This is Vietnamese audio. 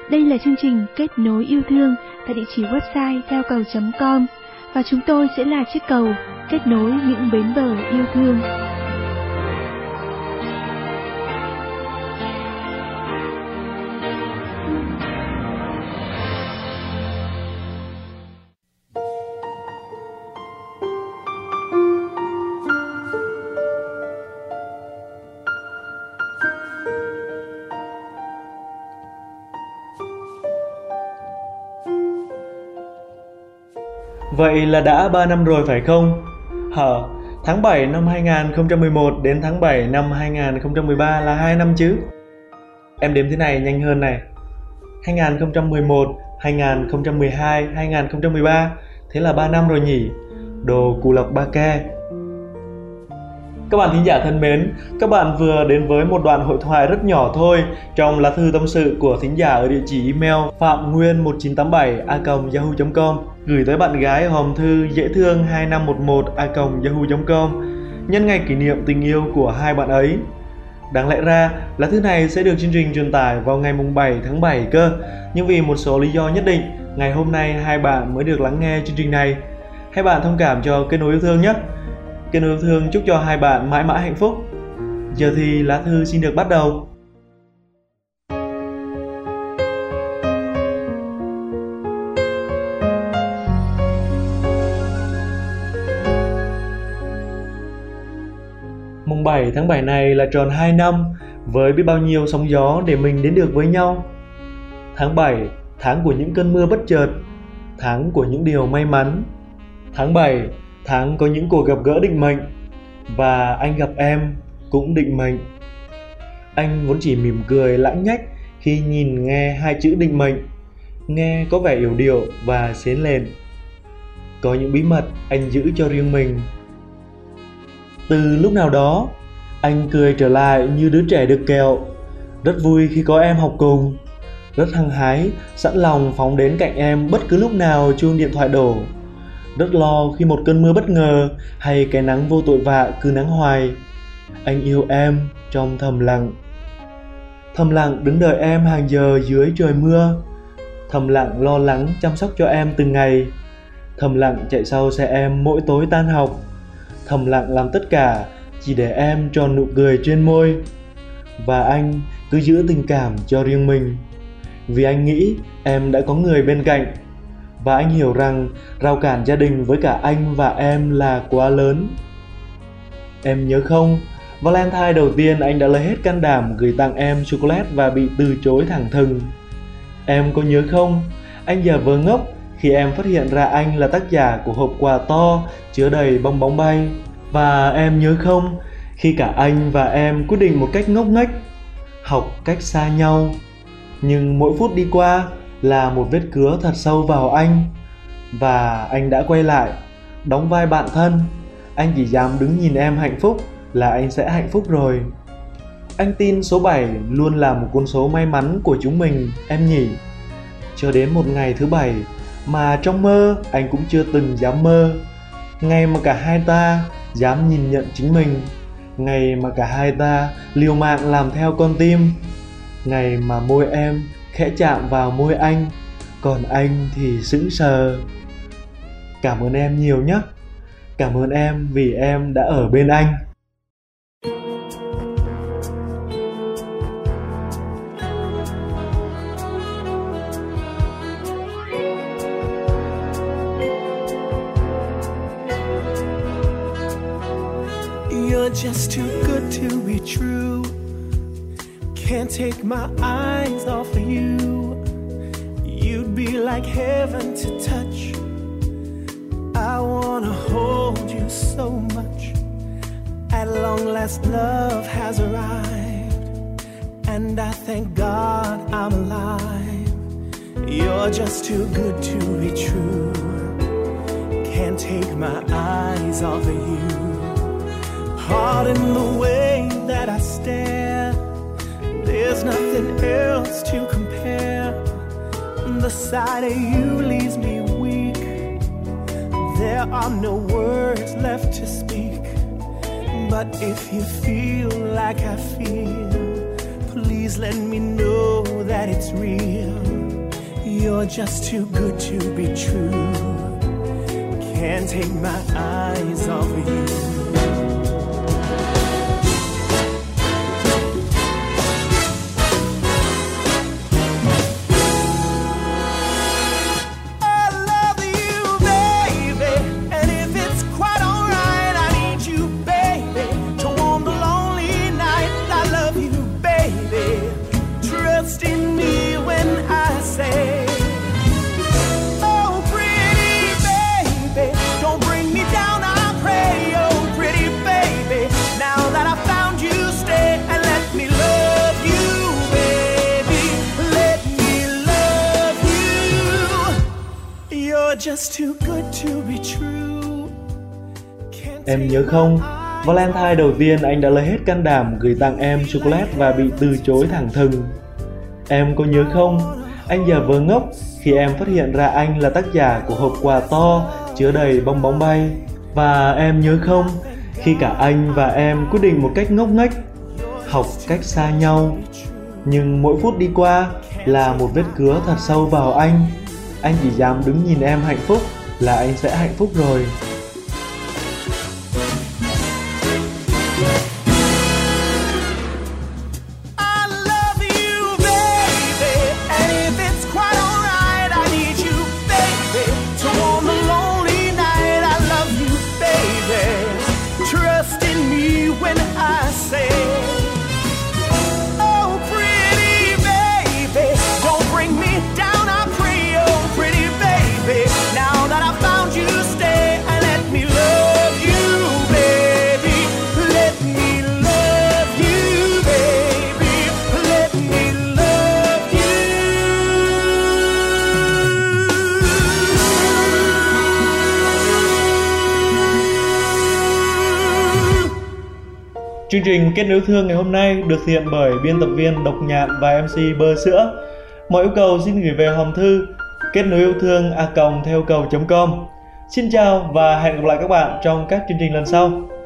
Đây là chương trình Kết nối yêu thương tại địa chỉ website theo cầu.com và chúng tôi sẽ là chiếc cầu kết nối những bến bờ yêu thương. Vậy là đã 3 năm rồi phải không? Tháng 7 năm 2011 đến tháng 7 năm 2013 là 2 năm chứ? Em đếm thế này nhanh hơn này. 2011, 2012, 2013, thế là 3 năm rồi nhỉ? Đồ Cù Lộc Ba Ke. Các bạn thính giả thân mến, các bạn vừa đến với một đoạn hội thoại rất nhỏ thôi trong lá thư tâm sự của thính giả ở địa chỉ email phạm nguyên1987a.yahoo.com gửi tới bạn gái hòm thư dễ thương 2511a.yahoo.com nhân ngày kỷ niệm tình yêu của hai bạn ấy. Đáng lẽ ra, lá thư này sẽ được chương trình truyền tải vào ngày 7 tháng 7 cơ, nhưng vì một số lý do nhất định, ngày hôm nay hai bạn mới được lắng nghe chương trình này. Hai bạn thông cảm cho Kết nối yêu thương nhé. Kết nối yêu thương chúc cho hai bạn mãi mãi hạnh phúc. Giờ thì lá thư xin được bắt đầu. Mùng 7 tháng 7 này là tròn 2 năm với biết bao nhiêu sóng gió để mình đến được với nhau. Tháng 7, tháng của những cơn mưa bất chợt, tháng của những điều may mắn. Tháng 7, tháng có những cuộc gặp gỡ định mệnh. Và anh gặp em cũng định mệnh. Anh vốn chỉ mỉm cười lãng nhách khi nhìn nghe hai chữ định mệnh. Nghe có vẻ yểu điệu và xến lên. Có những bí mật anh giữ cho riêng mình. Từ lúc nào đó, anh cười trở lại như đứa trẻ được kẹo. Rất vui khi có em học cùng. Rất hăng hái, sẵn lòng phóng đến cạnh em bất cứ lúc nào chuông điện thoại đổ. Rất lo khi một cơn mưa bất ngờ hay cái nắng vô tội vạ cứ nắng hoài. Anh yêu em trong thầm lặng. Thầm lặng đứng đợi em hàng giờ dưới trời mưa. Thầm lặng lo lắng chăm sóc cho em từng ngày. Thầm lặng chạy sau xe em mỗi tối tan học. Thầm lặng làm tất cả chỉ để em tròn nụ cười trên môi. Và anh cứ giữ tình cảm cho riêng mình, vì anh nghĩ em đã có người bên cạnh. Và anh hiểu rằng rào cản gia đình với cả anh và em là quá lớn. Em nhớ không, Valentine đầu tiên anh đã lấy hết can đảm gửi tặng em chocolate và bị từ chối thẳng thừng. Em có nhớ không, anh giả vờ ngốc khi em phát hiện ra anh là tác giả của hộp quà to chứa đầy bong bóng bay. Và em nhớ không, khi cả anh và em quyết định một cách ngốc nghếch học cách xa nhau, nhưng mỗi phút đi qua là một vết cứa thật sâu vào anh. Và anh đã quay lại, đóng vai bạn thân. Anh chỉ dám đứng nhìn em hạnh phúc là anh sẽ hạnh phúc rồi. Anh tin số 7 luôn là một con số may mắn của chúng mình, em nhỉ. Cho đến một ngày thứ 7 mà trong mơ anh cũng chưa từng dám mơ. Ngày mà cả hai ta dám nhìn nhận chính mình. Ngày mà cả hai ta liều mạng làm theo con tim. Ngày mà môi em khẽ chạm vào môi anh, còn anh thì sững sờ. Cảm ơn em nhiều nhé. Cảm ơn em vì em đã ở bên anh. You're just too good to be true. Can't take my eyes off of you. You'd be like heaven to touch. I wanna hold you so much. At long last love has arrived, and I thank God I'm alive. You're just too good to be true. Can't take my eyes off of you. Pardon the way that I stare. There's nothing else to compare. The sight of you leaves me weak. There are no words left to speak. But if you feel like I feel, please let me know that it's real. You're just too good to be true. Can't take my eyes off of you. Just too good to be true. Em nhớ không, Valentine đầu tiên anh đã lấy hết can đảm gửi tặng em chocolate và bị từ chối thẳng thừng. Em có nhớ không, anh giả vờ ngốc khi em phát hiện ra anh là tác giả của hộp quà to chứa đầy bong bóng bay. Và em nhớ không, khi cả anh và em quyết định một cách ngốc nghếch học cách xa nhau, nhưng mỗi phút đi qua là một vết cứa thật sâu vào anh chỉ dám đứng nhìn em hạnh phúc là anh sẽ hạnh phúc rồi. Chương trình Kết nối yêu thương ngày hôm nay được thực hiện bởi biên tập viên Độc Nhạn và MC Bơ Sữa. Mọi yêu cầu xin gửi về hòm thư kết nối yêu thương @theo.com. Xin chào và hẹn gặp lại các bạn trong các chương trình lần sau.